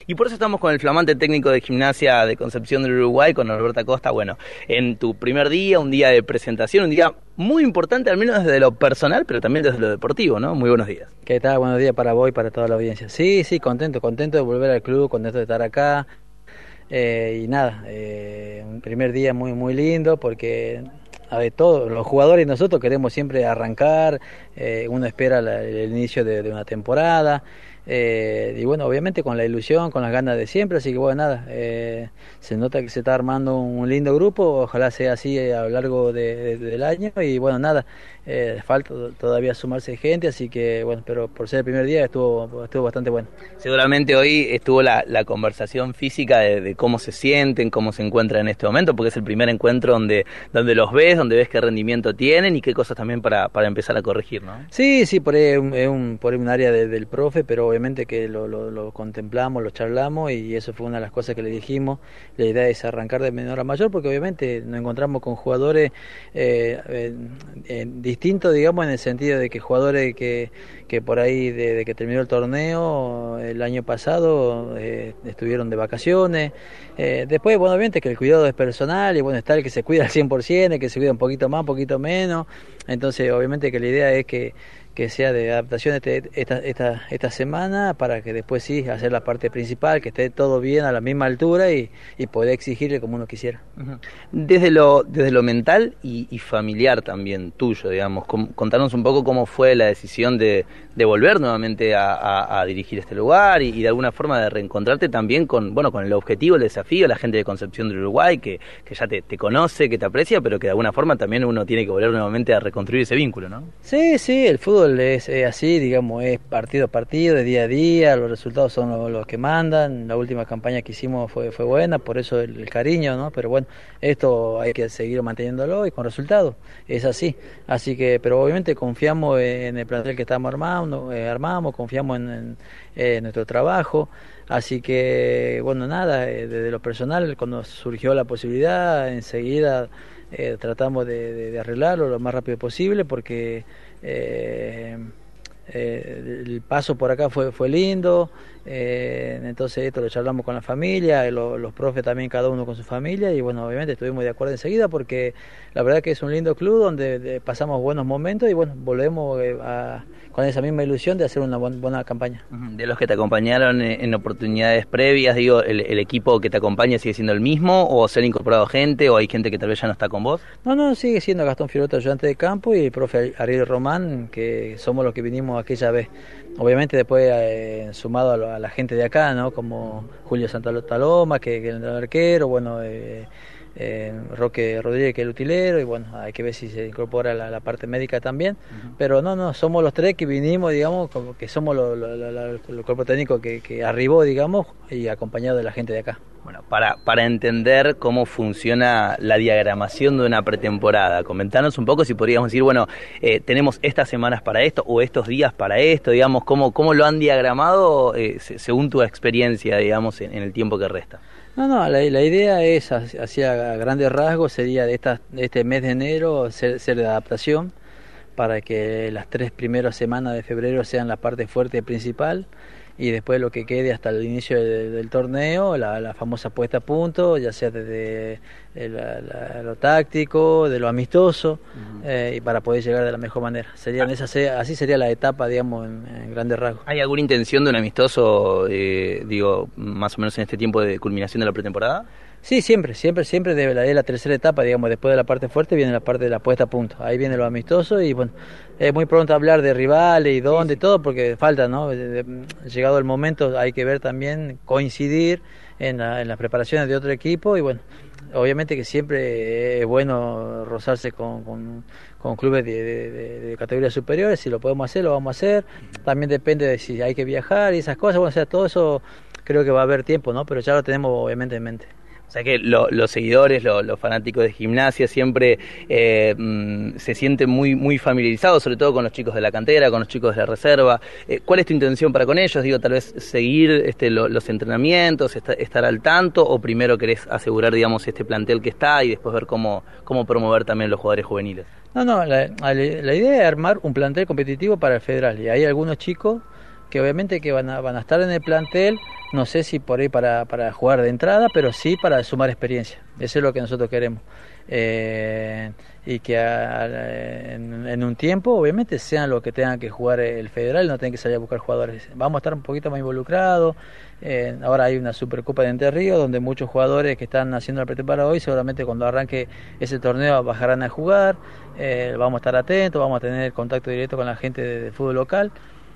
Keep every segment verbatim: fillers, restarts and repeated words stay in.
Y por eso estamos con el flamante técnico de Gimnasia de Concepción del Uruguay, con Norberto Acosta. Bueno, en tu primer día, un día de presentación, un día muy importante, al menos desde lo personal, pero también desde lo deportivo, ¿no? Muy buenos días. ¿Qué tal? Buenos días para vos y para toda la audiencia. Sí, sí, contento, contento de volver al club, contento de estar acá. Eh, y nada, eh, un primer día muy, muy lindo porque... A ver, todos los jugadores y nosotros queremos siempre arrancar, eh, uno espera la, el inicio de, de una temporada, eh, y bueno, obviamente con la ilusión, con las ganas de siempre, así que bueno, nada, eh, se nota que se está armando un lindo grupo, ojalá sea así a lo largo de, de, del año, y bueno, nada, eh, falta todavía sumarse gente, así que bueno, pero por ser el primer día estuvo, estuvo bastante bueno. Seguramente hoy estuvo la, la conversación física de, de cómo se sienten, cómo se encuentran en este momento, porque es el primer encuentro donde, donde los ves, donde ves qué rendimiento tienen y qué cosas también para, para empezar a corregir, ¿no? Sí, sí, por ahí es un, es un, por ahí un área de, del profe, pero obviamente que lo, lo, lo contemplamos, lo charlamos y eso fue una de las cosas que le dijimos. La idea es arrancar de menor a mayor porque obviamente nos encontramos con jugadores eh, eh, eh, distintos, digamos, en el sentido de que jugadores que, que por ahí desde de que terminó el torneo el año pasado eh, estuvieron de vacaciones. Eh, después, bueno, obviamente que el cuidado es personal y bueno, está el que se cuida al cien por ciento, el que se cuida un poquito más, un poquito menos. Entonces, obviamente que la idea es que, que sea de adaptación este, esta, esta, esta semana para que después sí hacer la parte principal, que esté todo bien a la misma altura y, y poder exigirle como uno quisiera. Desde lo, desde lo mental y, y familiar también tuyo, digamos, contanos un poco cómo fue la decisión de, de volver nuevamente a, a, a dirigir este lugar y, y de alguna forma de reencontrarte también con, bueno, con el objetivo, el desafío, la gente de Concepción del Uruguay que, que ya te, te conoce, que te aprecia, pero que de alguna forma también uno tiene que volver nuevamente a reconstruir ese vínculo, ¿no? Sí, sí, el fútbol es, es así, digamos, es partido a partido, de día a día, los resultados son los, los que mandan, la última campaña que hicimos fue, fue buena, por eso el, el cariño, ¿no? Pero bueno, esto hay que seguir manteniéndolo y con resultados, es así, así que, pero obviamente confiamos en el plantel que estamos armando, eh, armamos, confiamos en, en, en nuestro trabajo, así que, bueno, nada, eh, desde lo personal, cuando surgió la posibilidad, enseguida eh, tratamos de, de, de arreglarlo lo más rápido posible porque eh, eh, el paso por acá fue, fue lindo, eh, entonces esto lo charlamos con la familia, lo, los profes también cada uno con su familia y bueno, obviamente estuvimos de acuerdo enseguida porque la verdad que es un lindo club donde de, pasamos buenos momentos y bueno, volvemos eh, a, con esa misma ilusión de hacer una buen, buena campaña. De los que te acompañaron en, en oportunidades previas, digo, el, el equipo que te acompaña sigue siendo el mismo o se han incorporado gente o hay gente que tal vez ya no está con vos? No, no, sigue siendo Gastón Fiorotto, ayudante de campo y el profe Ariel Román, que somos los que vinimos aquella vez. Obviamente después eh, sumado a, lo, a la gente de acá, ¿no? Como Julio Santaloma, que, que es el arquero, bueno, eh, eh, Roque Rodríguez, que es el utilero, y bueno, hay que ver si se incorpora la, la parte médica también. Uh-huh. Pero no, no, somos los tres que vinimos, digamos, como que somos los lo, lo, lo, lo cuerpo técnico que, que arribó, digamos, y acompañado de la gente de acá. Bueno, para, para entender cómo funciona la diagramación de una pretemporada, comentanos un poco si podríamos decir, bueno, eh, tenemos estas semanas para esto o estos días para esto, digamos, cómo, cómo lo han diagramado eh, según tu experiencia, digamos, en, en el tiempo que resta. No, no, la, la idea es, hacia grandes rasgos, sería de, esta, de este mes de enero ser, ser de adaptación para que las tres primeras semanas de febrero sean la parte fuerte principal y después lo que quede hasta el inicio del, del torneo, la, la famosa puesta a punto, ya sea desde la, la, lo táctico, de lo amistoso, uh-huh. eh, y para poder llegar de la mejor manera. Serían esas, así sería la etapa, digamos, en, en grandes rasgos. ¿Hay alguna intención de un amistoso, eh, digo, más o menos en este tiempo de culminación de la pretemporada? Sí, siempre, siempre, siempre debe la, la tercera etapa, digamos, después de la parte fuerte viene la parte de la puesta a punto. Ahí viene lo amistoso y bueno, es muy pronto hablar de rivales y dónde, sí, sí. todo, porque falta, ¿no? Llegado el momento hay que ver también, coincidir en, la, en las preparaciones de otro equipo y bueno, obviamente que siempre es bueno rozarse con, con, con clubes de, de, de, de categorías superiores, si lo podemos hacer, lo vamos a hacer. También depende de si hay que viajar y esas cosas, bueno, o sea, todo eso creo que va a haber tiempo, ¿no? Pero ya lo tenemos obviamente en mente. O sea que lo, los seguidores, lo, los fanáticos de Gimnasia siempre eh, mmm, se sienten muy muy familiarizados, sobre todo con los chicos de la cantera, con los chicos de la reserva. Eh, ¿Cuál es tu intención para con ellos? Digo, tal vez seguir este, lo, los entrenamientos, est estar al tanto, o primero querés asegurar, digamos, este plantel que está y después ver cómo, cómo promover también los jugadores juveniles. No, no, la, la idea es armar un plantel competitivo para el Federal y hay algunos chicos que obviamente que van a, van a estar en el plantel, no sé si por ahí para, para jugar de entrada, pero sí para sumar experiencia. Eso es lo que nosotros queremos. Eh, y que a, a, en, en un tiempo, obviamente, sean los que tengan que jugar el federal, no tengan que salir a buscar jugadores. Vamos a estar un poquito más involucrados. Eh, ahora hay una Supercopa de Entre Ríos, donde muchos jugadores que están haciendo la pretemporada hoy, seguramente cuando arranque ese torneo bajarán a jugar. Eh, vamos a estar atentos, vamos a tener contacto directo con la gente de, de fútbol local.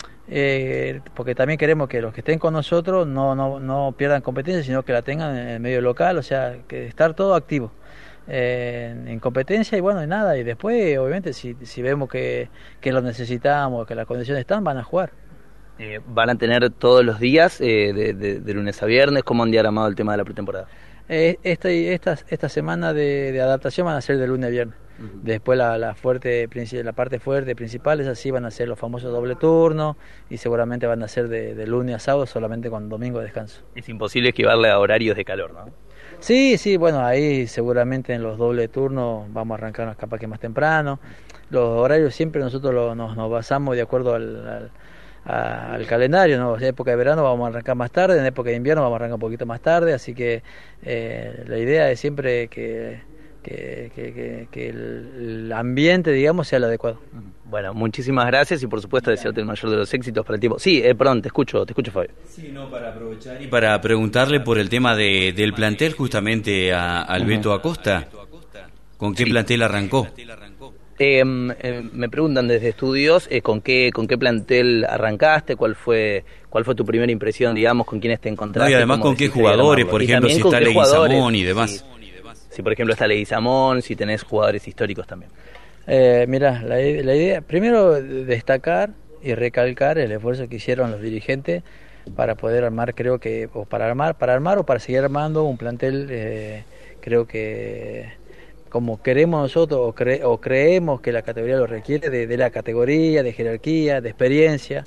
Eh, porque también queremos que los que estén con nosotros no, no, no pierdan competencia, sino que la tengan en el medio local, o sea, que estar todo activo eh, en competencia y bueno, y nada, y después obviamente si, si vemos que, que lo necesitamos, que las condiciones están, van a jugar. Eh, ¿Van a tener todos los días, eh, de, de, de lunes a viernes? ¿Cómo han diagramado el tema de la pretemporada? Eh, esta, esta, esta semana de, de adaptación van a ser de lunes a viernes. Uh-huh. Después la, la, fuerte, la parte fuerte principal es así, van a ser los famosos doble turnos y seguramente van a ser de, de lunes a sábado solamente con domingo de descanso. Es imposible esquivarle a horarios de calor, ¿no? Sí, sí, bueno, ahí seguramente en los doble turnos vamos a arrancar capaz que más temprano. Los horarios siempre nosotros lo, nos, nos basamos de acuerdo al... al A, al calendario, ¿no? En época de verano vamos a arrancar más tarde, en época de invierno vamos a arrancar un poquito más tarde, así que eh, la idea es siempre que, que, que, que, que el, el ambiente, digamos, sea el adecuado. Bueno, muchísimas gracias y por supuesto desearte el mayor de los éxitos para el tiempo. Sí, eh, perdón, te escucho, te escucho, Fabio. Sí, no, para aprovechar y para preguntarle por el tema de, del plantel justamente a Alberto uh-huh. Acosta. ¿Con qué sí. plantel arrancó? Eh, eh, me preguntan desde estudios eh, con qué con qué plantel arrancaste, cuál fue cuál fue tu primera impresión, digamos, con quiénes te encontraste. No, y además con qué jugadores, por ejemplo, si está Leguizamón y demás. Sí, si por ejemplo está Leguizamón, si tenés jugadores históricos también. Eh, mira, la, la idea, primero destacar y recalcar el esfuerzo que hicieron los dirigentes para poder armar, creo que, o para armar, para armar o para seguir armando un plantel, eh, creo que como queremos nosotros o, cre o creemos que la categoría lo requiere, de, de la categoría, de jerarquía, de experiencia.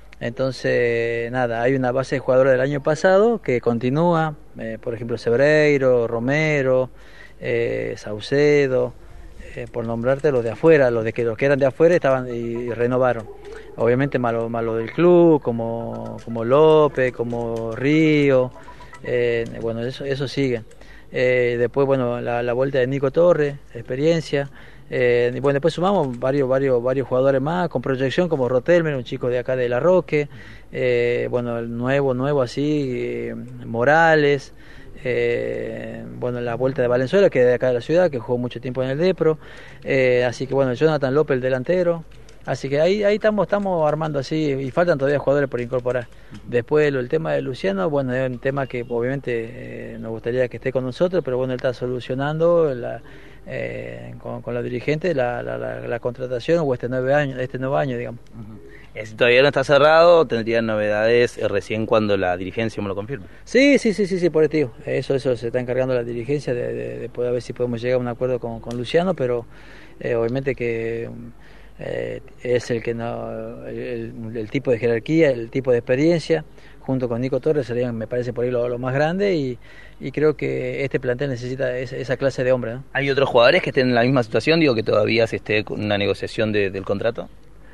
Entonces, nada, hay una base de jugadores del año pasado que continúa, eh, por ejemplo, Sebreiro, Romero, eh, Saucedo, eh, por nombrarte los de afuera, los de que los que eran de afuera estaban y, y renovaron. Obviamente malo, malo del club, como, como López, como Río, eh, bueno, eso, eso sigue. Eh, después, bueno, la, la vuelta de Nico Torres, experiencia. Eh, y bueno, después sumamos varios, varios, varios jugadores más con proyección, como Rotelmer, un chico de acá de La Roque. Eh, bueno, el nuevo, nuevo así, eh, Morales. Eh, bueno, la vuelta de Valenzuela, que es de acá de la ciudad, que jugó mucho tiempo en el Depro. Eh, así que bueno, Jonathan López, el delantero. Así que ahí ahí estamos estamos armando así, y faltan todavía jugadores por incorporar. Después el tema de Luciano, bueno, es un tema que obviamente eh, nos gustaría que esté con nosotros, pero bueno, él está solucionando la, eh, con, con la dirigente la, la, la, la contratación o este nueve año, este nuevo año, digamos. Uh-huh. Eh, si todavía no está cerrado, tendrían novedades eh, recién cuando la dirigencia me lo confirme. Sí, sí, sí, sí, sí, por el tío. Eso, eso se está encargando la dirigencia de, de, de poder ver si podemos llegar a un acuerdo con, con Luciano, pero eh, obviamente que Eh, es el que no el, el tipo de jerarquía, el tipo de experiencia, junto con Nico Torres serían, me parece, por ahí lo, lo más grande, y, y creo que este plantel necesita esa, esa clase de hombre, ¿no? ¿Hay otros jugadores que estén en la misma situación, digo, que todavía se esté con una negociación de, del contrato?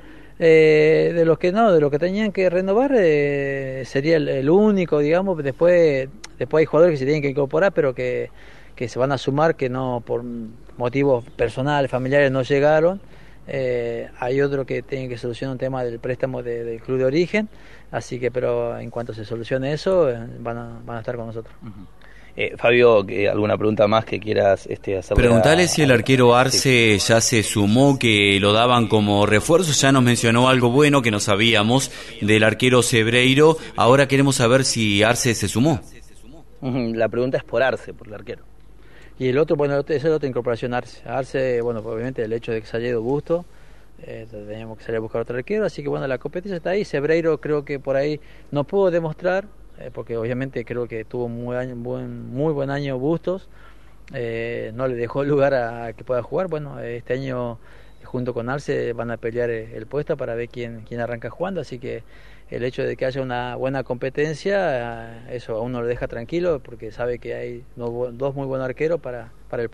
Eh, de los que no, de los que tenían que renovar, eh, sería el, el único, digamos. Después, después hay jugadores que se tienen que incorporar, pero que, que se van a sumar, que no, por motivos personales, familiares, no llegaron. Eh, hay otro que tiene que solucionar un tema del préstamo de, del club de origen, así que, pero en cuanto se solucione eso, eh, van, a, van a estar con nosotros. Uh-huh. eh, Fabio, ¿alguna pregunta más que quieras este, hacer? Preguntale a, si el arquero Arce sí. ya se sumó, que lo daban como refuerzo. Ya nos mencionó algo bueno que no sabíamos del arquero Sebreiro. Ahora queremos saber si Arce se sumó. Uh-huh. La pregunta es por Arce, por el arquero. Y el otro, bueno, esa es la otra incorporación, Arce. Arce, bueno, obviamente el hecho de que se haya ido Busto, eh, teníamos que salir a buscar otro arquero, así que bueno, la competencia está ahí. Sebreiro creo que por ahí no pudo demostrar, eh, porque obviamente creo que tuvo muy, año, buen, muy buen año Bustos, eh, no le dejó lugar a, a que pueda jugar. Bueno, este año junto con Arce van a pelear el puesto para ver quién, quién arranca jugando, así que el hecho de que haya una buena competencia, eso a uno lo deja tranquilo, porque sabe que hay dos muy buenos arqueros para, para el puesto.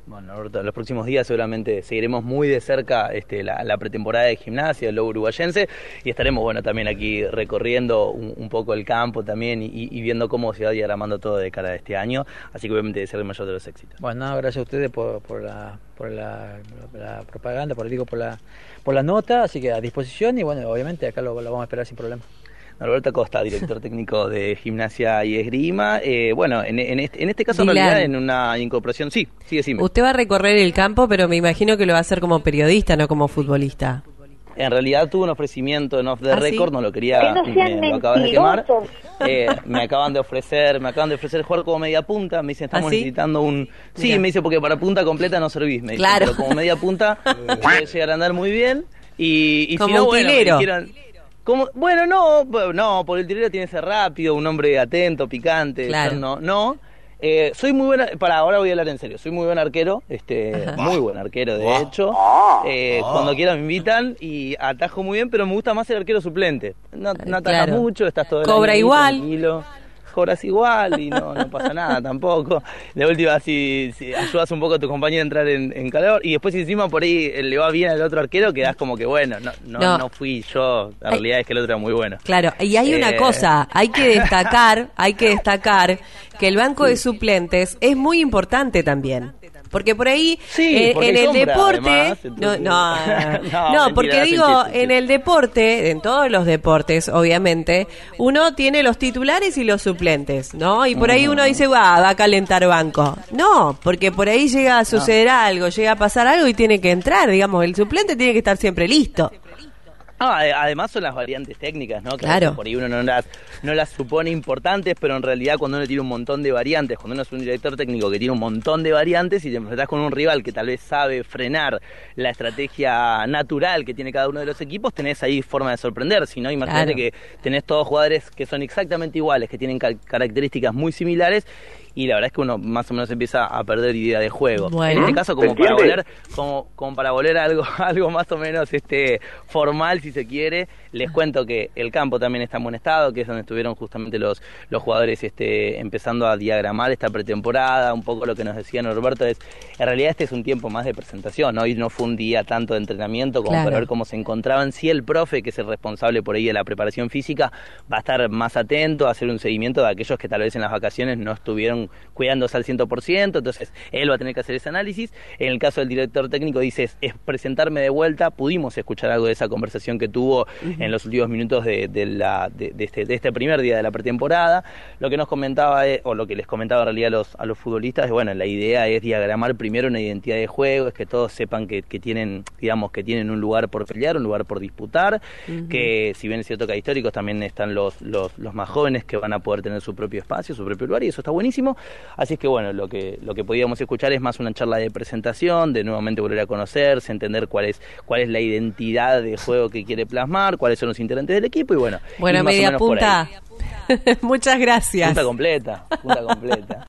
Bueno, Norberto, en los próximos días seguramente seguiremos muy de cerca este, la, la pretemporada de Gimnasia, el lobo uruguayense, y estaremos bueno también aquí recorriendo un, un poco el campo también y, y viendo cómo se va diagramando todo de cara a este año, así que obviamente desear el mayor de los éxitos. Bueno, no, gracias a ustedes por, por, la, por la, la propaganda, por, digo, por, la, por la nota, así que a disposición y bueno, obviamente acá lo, lo vamos a esperar sin problema. Norberto Costa, director técnico de Gimnasia y Esgrima. Eh, bueno, en, en, este, en este caso, Dylan, en realidad, en una incorporación, sí, sí, decime. Usted va a recorrer el campo, pero me imagino que lo va a hacer como periodista, no como futbolista. En realidad tuve un ofrecimiento en Off the ¿Ah, Record, sí? No lo quería, no me lo acaban de quemar. Eh, me acaban de ofrecer, me acaban de ofrecer jugar como media punta, me dicen, estamos ¿Ah, sí? necesitando un... Sí, Mira. me dice, porque para punta completa no servís, me dicen, claro. Pero como media punta puede llegar a andar muy bien. Y, y como si no, bueno, me utilero. dijeron... Como, bueno, no, no, por el tirero tiene que ser rápido, un hombre atento, picante, claro. no, no. Eh, soy muy buena, para ahora voy a hablar en serio, soy muy buen arquero, este, muy buen arquero de hecho. Eh, cuando quiera me invitan y atajo muy bien, pero me gusta más el arquero suplente. No, no atajas claro. mucho, estás todo el Cobra año igual. Tranquilo. Cobras igual y no, no pasa nada tampoco. De última, si, si ayudas un poco a tu compañero a entrar en, en calor y después encima por ahí le va bien al otro arquero, quedás como que bueno, no, no, no. no fui yo, la realidad hay, es que el otro era muy bueno. Claro, y hay eh... una cosa, hay que destacar, hay que destacar que el banco sí. de suplentes es muy importante también. Porque por ahí, sí, eh, porque en el sombra, deporte, además, no, no, no, no, porque digo, en el deporte, en todos los deportes, obviamente, uno tiene los titulares y los suplentes, ¿no? Y por ahí uno dice, va, va a calentar banco. No, porque por ahí llega a suceder no. algo, llega a pasar algo y tiene que entrar, digamos, el suplente tiene que estar siempre listo. No, además son las variantes técnicas, ¿no? Que claro. Por ahí uno no las, no las supone importantes, pero en realidad cuando uno tiene un montón de variantes, cuando uno es un director técnico que tiene un montón de variantes y te enfrentás con un rival que tal vez sabe frenar la estrategia natural que tiene cada uno de los equipos, tenés ahí forma de sorprender. Si no, imagínate claro. que tenés todos jugadores que son exactamente iguales, que tienen ca- características muy similares, y la verdad es que uno más o menos empieza a perder idea de juego. Bueno. En este caso, como para volver, como, como para volver a algo, algo más o menos este formal, si se quiere, les cuento que el campo también está en buen estado, que es donde estuvieron justamente los, los jugadores este, empezando a diagramar esta pretemporada. Un poco lo que nos decía Norberto es, en realidad este es un tiempo más de presentación, ¿no? Hoy no fue un día tanto de entrenamiento como claro. para ver cómo se encontraban. Sí, el profe, que es el responsable por ahí de la preparación física, va a estar más atento a hacer un seguimiento de aquellos que tal vez en las vacaciones no estuvieron cuidándose al cien por ciento, entonces él va a tener que hacer ese análisis. En el caso del director técnico dice, es, es presentarme de vuelta. Pudimos escuchar algo de esa conversación que tuvo uh-huh. en los últimos minutos de, de, la, de, de, este, de este primer día de la pretemporada. Lo que nos comentaba, es, o lo que les comentaba en realidad a los, a los futbolistas, es bueno, la idea es diagramar primero una identidad de juego, es que todos sepan que, que tienen, digamos, que tienen un lugar por pelear, un lugar por disputar, uh-huh. que si bien es cierto que hay históricos, también están los, los, los más jóvenes que van a poder tener su propio espacio, su propio lugar, y eso está buenísimo. Así es que bueno, lo que lo que podíamos escuchar es más una charla de presentación, de nuevamente volver a conocerse, entender cuál es cuál es la identidad de juego que quiere plasmar, cuáles son los integrantes del equipo y bueno. Bueno, y media punta. Muchas gracias. Punta completa, punta completa.